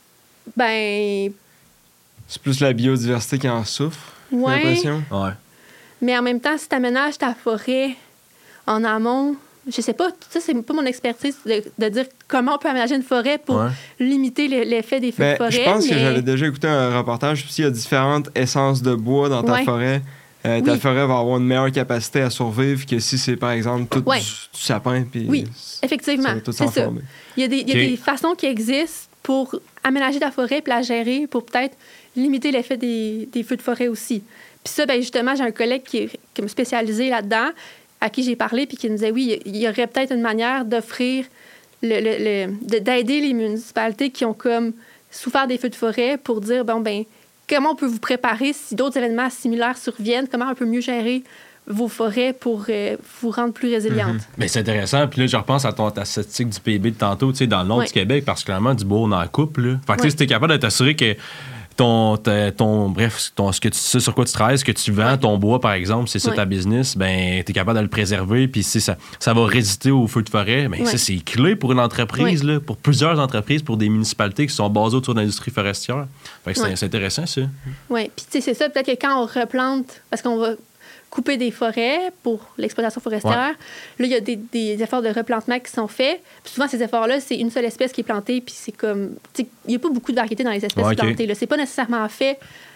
ben, C'est plus la biodiversité qui en souffre, j'ai ouais. l'impression. Ouais. Mais en même temps, si tu aménages ta forêt en amont, je sais pas, ça, c'est pas mon expertise de, de dire comment on peut aménager une forêt pour Ouais. limiter le- l'effet des feux Ben, de forêt. je pense que mais- j'avais déjà écouté un reportage. S'il y a différentes essences de bois dans ta Ouais. forêt, euh, ta Oui. forêt va avoir une meilleure capacité à survivre que si c'est, par exemple, tout Ouais. du, du sapin. Puis Oui, ça effectivement, va tout c'est ça. s'enformer. Il y a, des, il y a OK. des façons qui existent pour aménager ta forêt et la gérer pour peut-être limiter l'effet des, des feux de forêt aussi. Puis ça, ben justement, j'ai un collègue qui est, qui est spécialisé là-dedans, à qui j'ai parlé, puis qui me disait, oui, il y aurait peut-être une manière d'offrir, le, le- le- de- d'aider les municipalités qui ont comme souffert des feux de forêt pour dire, bon, ben comment on peut vous préparer si d'autres événements similaires surviennent, comment on peut mieux gérer vos forêts pour euh, vous rendre plus résilientes. Mais c'est intéressant. Puis là, je repense à ton ta statistique du P I B de tantôt, tu sais, dans le nord Ouais. du Québec, particulièrement du beau, on en coupe, là. Fait que, tu sais, Ouais. si t'es capable de t'assurer que ton, ta- ton bref, ton, ce que tu sais sur quoi tu travailles, ce que tu vends, Ouais. ton bois, par exemple, c'est ça Ouais. ta business, ben, t'es capable de le préserver, puis si ça, ça va résister aux feux de forêt, ben, Ouais. ça, c'est clé pour une entreprise, là, pour plusieurs entreprises, pour des municipalités qui sont basées autour de l'industrie forestière. Fait que c'est Ouais. c'est intéressant, ça. Oui, puis tu sais, c'est ça, peut-être que quand on replante, parce qu'on va couper des forêts pour l'exploitation forestière, là, il y a des, des efforts de replantement qui sont faits. Puis souvent, ces efforts-là, c'est une seule espèce qui est plantée, puis c'est comme... tu sais, il n'y a pas beaucoup de variétés dans les espèces Ouais, ok. plantées. Là. C'est pas nécessairement fait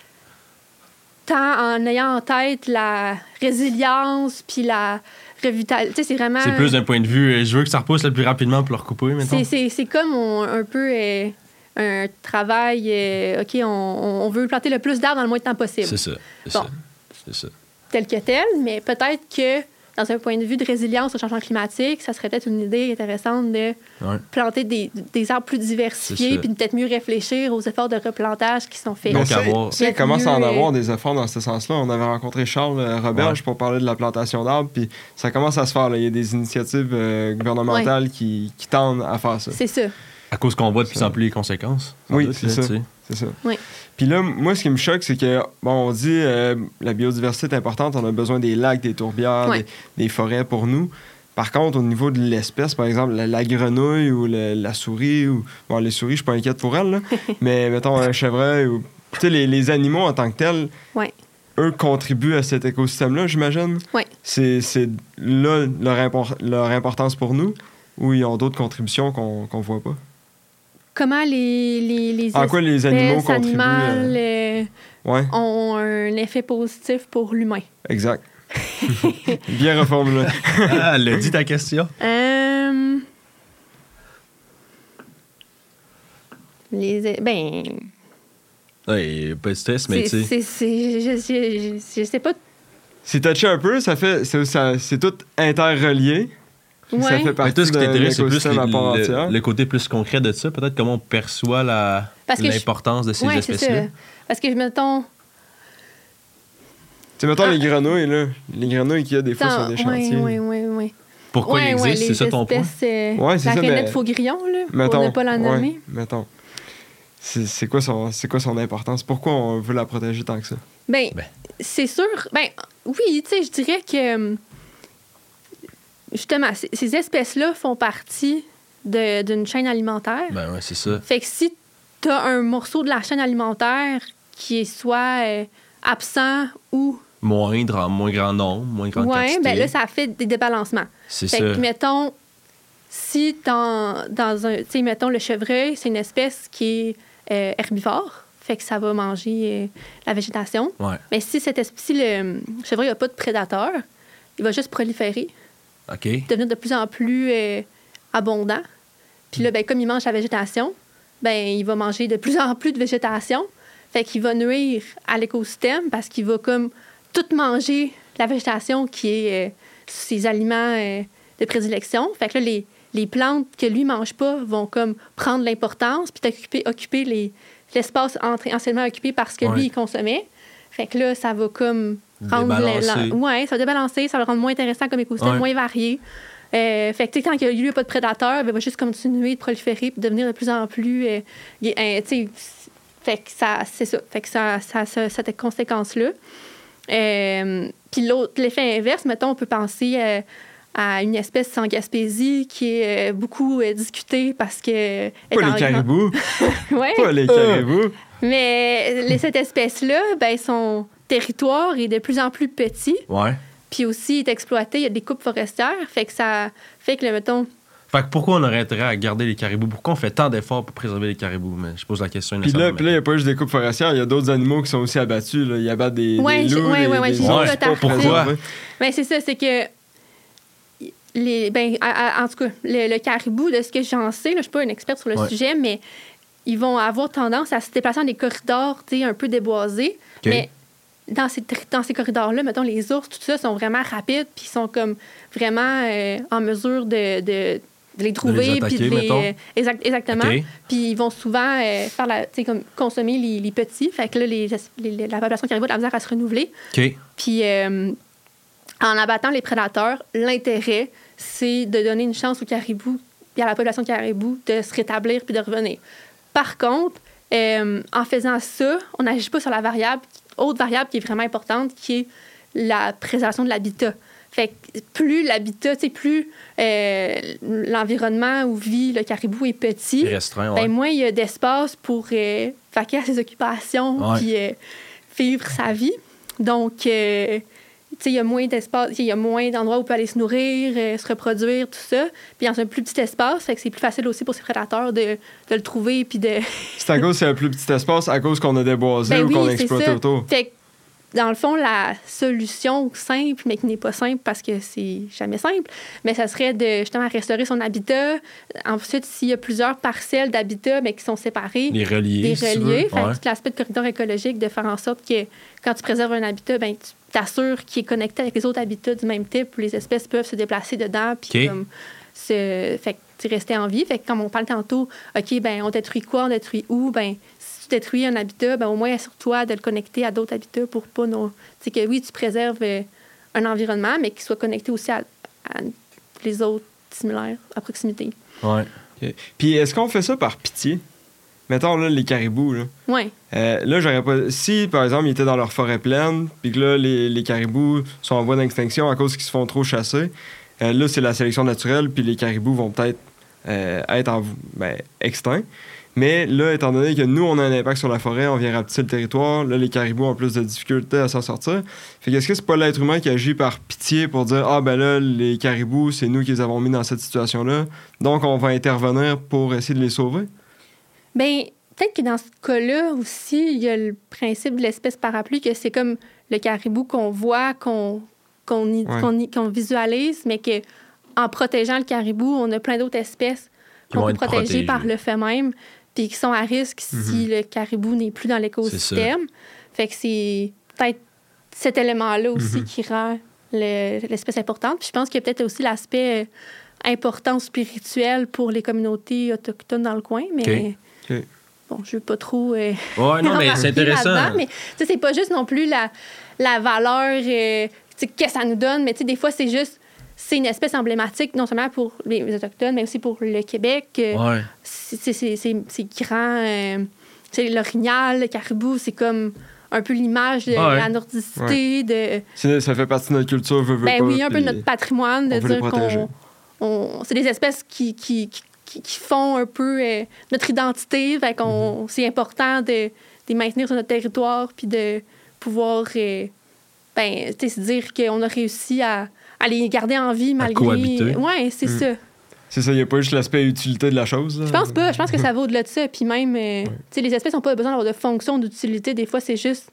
tant en ayant en tête la résilience, puis la revitalisation. Tu sais, c'est vraiment... C'est plus d'un point de vue, euh, je veux que ça repousse le plus rapidement pour le recouper, mettons. C'est, c'est, c'est comme on- un peu euh, un travail... euh, OK, on, on veut planter le plus d'arbres dans le moins de temps possible. C'est ça. C'est Bon. ça. C'est ça. Tel que tel, mais peut-être que dans un point de vue de résilience au changement climatique, ça serait peut-être une idée intéressante de Ouais. planter des, des arbres plus C'est diversifiés, ça. puis de peut-être mieux réfléchir aux efforts de replantage qui sont faits. Donc, Mais tu sais- avoir- tu sais, il commence à en mieux, avoir euh, des efforts dans ce sens-là. On avait rencontré Charles euh, Roberge Ouais. pour parler de la plantation d'arbres, puis ça commence à se faire. Là. Il y a des initiatives euh, gouvernementales qui, qui tendent à faire ça. C'est ça. À cause qu'on voit de plus Ça. en plus les conséquences. sans Oui, doute, c'est là, ça. tu sais. C'est ça. Oui. Puis là, moi, ce qui me choque, c'est que, bon, on dit euh, la biodiversité est importante, on a besoin des lacs, des tourbières, Ouais. des, des forêts pour nous. Par contre, au niveau de l'espèce, par exemple, la, la grenouille ou le- la souris, ou bon, les souris, je suis pas inquiète pour elles, là, mais mettons un chevreuil, ou tu sais, les, les animaux en tant que tels, Ouais. eux contribuent à cet écosystème-là, j'imagine. Ouais. C'est, c'est là leur, impor- leur importance pour nous, ou ils ont d'autres contributions qu'on qu'on voit pas. Comment les, les, les En quoi les animaux espèces contribuent animales euh, euh, Ouais, ont un effet positif pour l'humain? exact. Bien reformulé. Ah, elle a dit ta question. Euh, les... Ben... Ouais, pas de stress, mais c'est, tu sais. c'est, c'est- je, je, je, je sais pas. C'est touché un peu, ça fait, c'est, ça- c'est tout interrelié, Ça Ouais. fait Mais partie toi, ce qui d'un t'intéresse, c'est plus écosystème à part le, entière. le, le côté plus concret de ça, peut-être comment on perçoit la, Parce que je- l'importance de ces Ouais, c'est espèces-là. ça. Parce que, mettons, Tu sais, mettons Ah. les grenouilles, là. Les grenouilles qu'il y a des fois sur des chantiers. oui, oui, oui. Pourquoi ouais, ils ouais, existent, c'est les ça ton point? espèces, euh, Ouais, c'est la ça, rainette mais- faux-grillon, là, pour Mettons. ne pas la nommer. Ouais, mettons. C'est, c'est, quoi son, c'est quoi son importance? Pourquoi on veut la protéger tant que ça? Ben, Ben. c'est sûr. Ben, oui, tu sais, je dirais que. hum, Justement, c- ces espèces-là font partie de- d'une chaîne alimentaire. Ben ouais, c'est ça. Fait que si tu as un morceau de la chaîne alimentaire qui est soit euh, absent ou. Moindre, en moins grand nombre, moins grande Ouais, quantité. ben là, ça fait des débalancements. c'est Fait ça. que, mettons, si dans, dans un. Tu sais, mettons, le chevreuil, c'est une espèce qui est euh, herbivore. Fait que ça va manger euh, la végétation. Ouais, Mais si, cette espèce, si le chevreuil n'a pas de prédateur, il va juste proliférer, OK. devenir de plus en plus euh, abondant. Puis là, ben, comme il mange la végétation, ben, il va manger de plus en plus de végétation. Fait qu'il va nuire à l'écosystème parce qu'il va comme tout manger la végétation qui est euh, ses aliments euh, de prédilection. Fait que là, les, les plantes que lui mange pas vont comme prendre l'importance puis occuper, occuper les, l'espace entre- anciennement occupé parce que Ouais. lui, il consommait. Fait que là, ça va comme rendre... Débalancer. Oui, ça va débalancer, ça va le rendre moins intéressant comme écosystème, Ouais. moins varié. Euh, fait que, tu sais, quand il n'y a pas de prédateur, ben, il va juste continuer de proliférer puis devenir de plus en plus... euh, il- euh, tu sais, fait que ça, c'est ça. Fait que ça, ça, ça, cette conséquence-là. Euh, puis l'autre, l'effet inverse, mettons, on peut penser euh, à une espèce en Gaspésie qui est euh, beaucoup euh, discutée parce que... Pas les caribous. Ouais. Pas les caribous. Mais les- cette espèce-là, ben, son territoire est de plus en plus petit, Ouais. puis aussi est exploité. Il y a des coupes forestières, fait que ça fait que, le, mettons, Fait que pourquoi on aurait intérêt à garder les caribous? Pourquoi on fait tant d'efforts pour préserver les caribous? Mais je pose la question Puis là, innocemment. puis là, il n'y a pas juste des coupes forestières, il y a d'autres animaux qui sont aussi abattus. Là. Ils abattent des, Ouais, des j'ai- loups, ouais, des, ouais, ouais, des j'ai vu ours le pour article. préserver. ben, c'est ça, c'est que les, ben, à- à- en tout cas, le, le caribou, de ce que j'en sais, là, je suis pas une experte sur le Ouais. sujet, mais ils vont avoir tendance à se déplacer dans des corridors, tu sais, un peu déboisés. OK. Mais dans ces, tri- dans ces corridors-là, mettons, les ours, tout ça, sont vraiment rapides, puis ils sont comme vraiment euh, en mesure de, de, de les trouver, puis attaquer, de les... mettons. euh, exact- exactement. OK. Puis ils vont souvent euh, faire la, tu sais, comme consommer les, les petits. Fait que là, les, les- la population caribou a de la misère à se renouveler. OK. Puis euh, en abattant les prédateurs, l'intérêt, c'est de donner une chance aux caribous et à la population caribou de se rétablir puis de revenir. Par contre, euh, en faisant ça, on n'agit pas sur la variable, autre variable qui est vraiment importante, qui est la préservation de l'habitat. Fait que plus l'habitat, tu sais, plus euh, l'environnement où vit le caribou est petit, Restreint, ouais. ben, moins il y a d'espace pour euh, vaquer à ses occupations Ouais. puis euh, vivre sa vie. Donc, euh, tu sais, il y a moins d'espace, il y a moins d'endroits où il peut aller se nourrir, euh, se reproduire, tout ça. Puis dans un plus petit espace, fait que c'est plus facile aussi pour ces prédateurs de, de le trouver puis de... C'est à cause c'est un plus petit espace, à cause qu'on a déboisé Ben ou oui, qu'on a c'est exploité ça. autour. Fait que, dans le fond, la solution simple, mais qui n'est pas simple parce que c'est jamais simple, mais ça serait de justement restaurer son habitat. Ensuite, s'il y a plusieurs parcelles d'habitat mais qui sont séparées, Les relier. les si tu veux. relier. Fait que Ouais. tout l'aspect de corridor écologique, de faire en sorte que quand tu préserves un habitat, ben, tu t'assures qu'il est connecté avec les autres habitats du même type où les espèces peuvent se déplacer dedans puis OK. comme se, fait que tu restais en vie. Fait que comme on parle tantôt, OK, ben on détruit quoi, on détruit où, ben si tu détruis un habitat, ben au moins assure-toi de le connecter à d'autres habitats pour pas non. Tu sais que oui, tu préserves euh, un environnement, mais qu'il soit connecté aussi à, à les autres similaires à proximité. Ouais. Ok. Puis est-ce qu'on fait ça par pitié? Mettons, là, les caribous, là. Ouais. Euh, là, j'aurais pas. Si, par exemple, ils étaient dans leur forêt pleine, puis que là, les, les caribous sont en voie d'extinction à cause qu'ils se font trop chasser, euh, là, c'est la sélection naturelle, puis les caribous vont peut-être euh, être en, ben, extincts. Mais là, étant donné que nous, on a un impact sur la forêt, on vient rapetisser le territoire, là, les caribous ont plus de difficultés à s'en sortir. Fait que est-ce que c'est pas l'être humain qui agit par pitié pour dire « Ah, ben là, les caribous, c'est nous qui les avons mis dans cette situation-là, donc on va intervenir pour essayer de les sauver? » Bien, peut-être que dans ce cas-là aussi, il y a le principe de l'espèce parapluie, que c'est comme le caribou qu'on voit, qu'on qu'on y- Ouais. qu'on y- qu'on visualise, mais que en protégeant le caribou, on a plein d'autres espèces Qui vont qu'on peut être protéger protégées. par le fait même, puis qui sont à risque si le caribou n'est plus dans l'écosystème. Fait que c'est peut-être cet élément-là aussi Mhm. qui rend le- l'espèce importante. Puis je pense qu'il y a peut-être aussi l'aspect euh, importance spirituelle pour les communautés autochtones dans le coin, mais... OK. OK. Bon, je veux pas trop... Euh, Ouais, non, mais c'est intéressant. là-dedans, mais tu sais, c'est pas juste non plus la, la valeur, euh, tu sais, qu'est-ce que ça nous donne, mais tu sais, des fois, c'est juste... C'est une espèce emblématique, non seulement pour les, les Autochtones, mais aussi pour le Québec. Euh, Ouais. c'est, c'est, c'est, c'est, c'est grand. Euh, c'est l'orignal, le caribou, c'est comme un peu l'image de Ouais. la nordicité, de... C'est- Ça fait partie de notre culture, veut, veut Ben pas, oui, un peu puis notre patrimoine, de on veut les dire protéger. qu'on... on- c'est des espèces qui, qui, qui, qui- qui font un peu euh, notre identité. Fait qu'on, Mm-hmm. c'est important de, de les maintenir sur notre territoire puis de pouvoir euh, ben, tu sais, se dire qu'on a réussi à, à les garder en vie malgré... cohabiter. Ouais, c'est Mm. ça. C'est ça, il n'y a pas juste l'aspect utilité de la chose. là. Je pense pas. Je pense que ça va au-delà de ça. Puis même, euh, tu sais, les espèces n'ont pas besoin d'avoir de fonction, d'utilité. Des fois, c'est juste...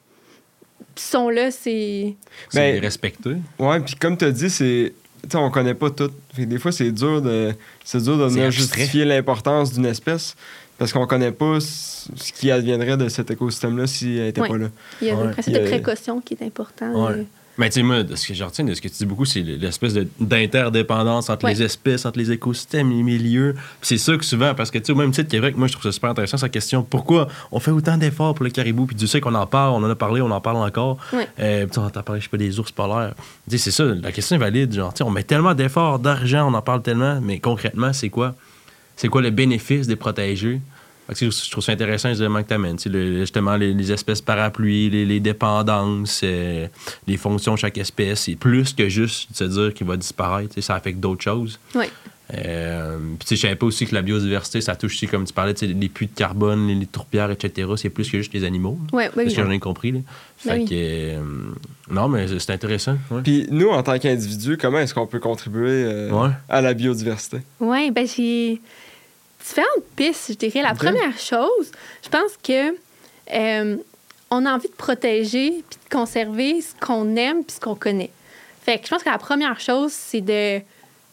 Ils sont là, c'est... C'est Ben, les respecter. Ouais, puis comme tu as dit, c'est. Tu sais, on connaît pas tout. Fait que des fois, c'est dur de. C'est dur de C'est venir abstrait. justifier l'importance d'une espèce parce qu'on connaît pas ce ce qui adviendrait de cet écosystème-là si elle était Ouais. pas là. Il y a Ouais. le principe Il y de a- précaution qui est important. Ouais. euh. Mais tu sais, moi, de ce que je retiens de ce que tu dis beaucoup, c'est l'espèce de- d'interdépendance entre Ouais. les espèces, entre les écosystèmes, les milieux. Puis c'est ça que souvent, parce que tu sais, au même titre qu'Évric, moi, je trouve ça super intéressant, sa question. Pourquoi on fait autant d'efforts pour le caribou? Puis tu sais qu'on en parle, on en a parlé, on en parle encore. Ouais. Euh, puis on entend parler, je sais pas, des ours polaires. Tu sais, c'est ça, la question est valide. Genre, tu sais, on met tellement d'efforts, d'argent, on en parle tellement, mais concrètement, c'est quoi? C'est quoi le bénéfice des protéger? Fait que, tu sais, je trouve ça intéressant les éléments que tu amènes. Justement, les, les espèces parapluies, les, les dépendances, euh, les fonctions de chaque espèce. C'est plus que juste de se dire qu'il va disparaître. Tu sais, ça affecte d'autres choses. Oui. Euh, puis, tu sais, je savais pas aussi que la biodiversité, ça touche aussi, comme tu parlais, tu sais, les puits de carbone, les, les tourbières, et cetera. C'est plus que juste les animaux. là. Ouais, oui, C'est oui. ce que j'en ai compris. Là. Fait Ben oui. que. euh, non, mais c'est c'est intéressant. Ouais. Puis nous, en tant qu'individus, comment est-ce qu'on peut contribuer euh, Ouais. à la biodiversité? Oui, ben j'ai différentes pistes, je dirais. La Ok. première chose, je pense que euh, on a envie de protéger puis de conserver ce qu'on aime puis ce qu'on connaît. Fait que je pense que la première chose, c'est de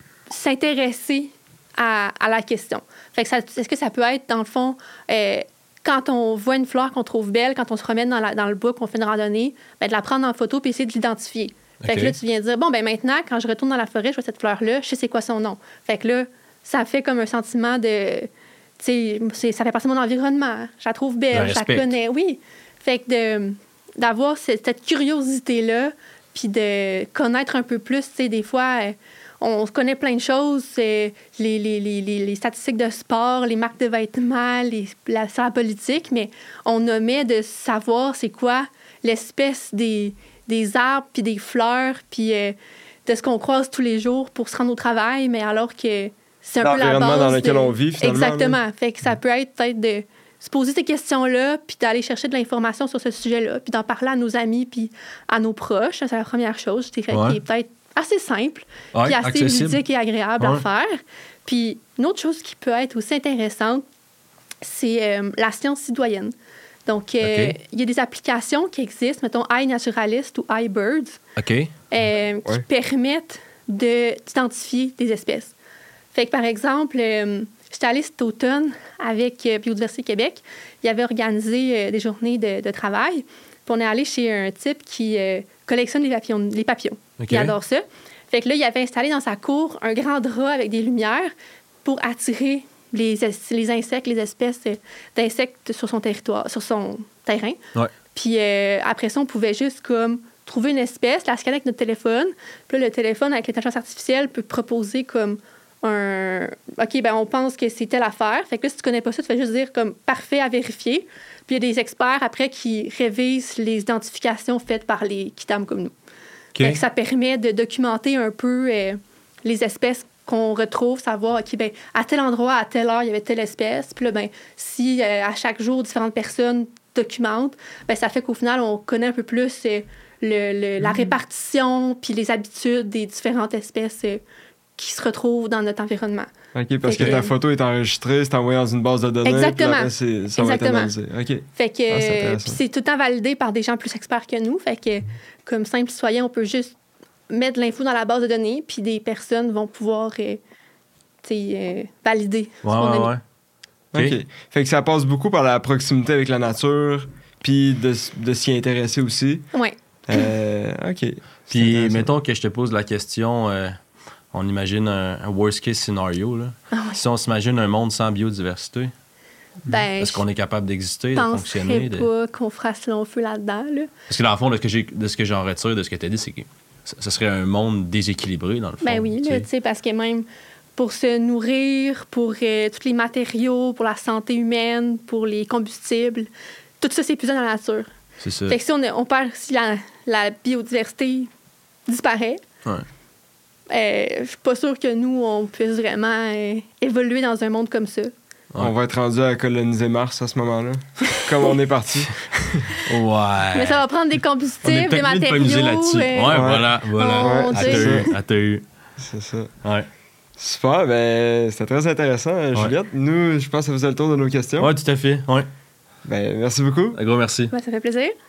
s'intéresser à, à la question. Fait que ça, est-ce que ça peut être, dans le fond, euh, quand on voit une fleur qu'on trouve belle, quand on se promène dans, la, dans le bois, qu'on fait une randonnée, ben, de la prendre en photo puis essayer de l'identifier. Fait Ok. que là, tu viens dire, bon, ben maintenant, quand je retourne dans la forêt, je vois cette fleur-là, je sais c'est quoi son nom. Fait que là, ça fait comme un sentiment de... Tu sais, c'est- ça fait partie de mon environnement. Je la trouve Je belle, la je la respecte. connais, oui. Fait que de, d'avoir cette, cette curiosité-là, puis de connaître un peu plus, tu sais, des fois, euh, on se connaît plein de choses, euh, les, les, les, les, les statistiques de sport, les marques de vêtements, les, la, sur la politique, mais on omet de savoir c'est quoi l'espèce des, des arbres, puis des fleurs, puis euh, de ce qu'on croise tous les jours pour se rendre au travail, mais alors que c'est un peu la L'environnement base. dans lequel de- on vit, finalement, Exactement. Fait que ça peut être peut-être de se poser ces questions-là, puis d'aller chercher de l'information sur ce sujet-là, puis d'en parler à nos amis, puis à nos proches. C'est la première chose, je dirais, Ouais. qui est peut-être assez simple, Ouais, puis assez accessible. ludique et agréable à Ouais. faire. Puis une autre chose qui peut être aussi intéressante, c'est euh, la science citoyenne. Donc, euh, OK. il y a des applications qui existent, mettons iNaturalist ou iBirds, OK. euh, Ouais. qui permettent de, d'identifier des espèces. Fait que, par exemple, euh, j'étais allée cet automne avec euh, Biodiversité Québec. Il avait organisé euh, des journées de, de travail. Puis on est allé chez un type qui euh, collectionne les papillons. Les papillons. OK. Il adore ça. Fait que là, il avait installé dans sa cour un grand drap avec des lumières pour attirer les, es- les insectes, les espèces euh, d'insectes sur son territoire, sur son terrain. Ouais. Puis euh, après ça, on pouvait juste comme trouver une espèce, la scanner avec notre téléphone. Puis là, le téléphone, avec l'intelligence artificielle, peut proposer comme un... OK, ben on pense que c'est telle affaire. Fait que là, si tu connais pas ça, tu fais juste dire comme parfait à vérifier. Puis il y a des experts après qui révisent les identifications faites par les Kidam comme nous. Fait que ça permet de documenter un peu euh, les espèces qu'on retrouve, savoir, OK, ben, à tel endroit, à telle heure, il y avait telle espèce. Puis là, ben, si euh, à chaque jour, différentes personnes documentent, ben, ça fait qu'au final, on connaît un peu plus euh, le, le- la répartition puis les habitudes des différentes espèces euh, qui se retrouvent dans notre environnement. OK, parce Fait que que- ta photo est enregistrée, c'est envoyé dans une base de données. Exactement. Puis après, c'est- ça Exactement. va être analysé. OK. Fait que Ah, c'est euh, intéressant. puis c'est tout le temps validé par des gens plus experts que nous. Fait que comme simple citoyen, on peut juste mettre de l'info dans la base de données, puis des personnes vont pouvoir euh, tu sais, euh, valider ce Ouais, qu'on a ouais, mis. ouais. OK. Fait que ça passe beaucoup par la proximité avec la nature, puis de, s- de s'y intéresser aussi. Ouais. Euh, OK. C'est Puis, intéressant. mettons que je te pose la question, euh, on imagine un, un worst-case scénario. Là. Ah ouais. Si on s'imagine un monde sans biodiversité, Ben, est-ce qu'on est capable d'exister, je de penserais fonctionner? De... pas qu'on fera ce long feu là-dedans. Là. Parce que dans le fond, de ce que, j'ai, de ce que j'en retire de ce que tu as dit, c'est que ce ce serait un monde déséquilibré, dans le fond. Ben oui, tu là, sais. tu sais, parce que même pour se nourrir, pour euh, tous les matériaux, pour la santé humaine, pour les combustibles, tout ça, c'est épuisé dans la nature. C'est ça. Fait que si on, on perd, si la, la biodiversité disparaît, Ouais. euh, je suis pas sûre que nous, on puisse vraiment euh, évoluer dans un monde comme ça. On va être rendu à coloniser Mars à ce moment-là. Comme on est parti. Ouais. Mais ça va prendre des On est combustibles, des peut-être mieux de pas matériaux. miser là-dessus. euh, Ouais, voilà, voilà. on À dit- t'as eu, à t'as eu. C'est ça. Ouais. Super, ben c'était très intéressant, euh, Juliette. Nous, je pense que ça faisait le tour de nos questions. Ouais, tout à fait. Ouais. Ben merci beaucoup. Un gros merci. Ouais, ça fait plaisir.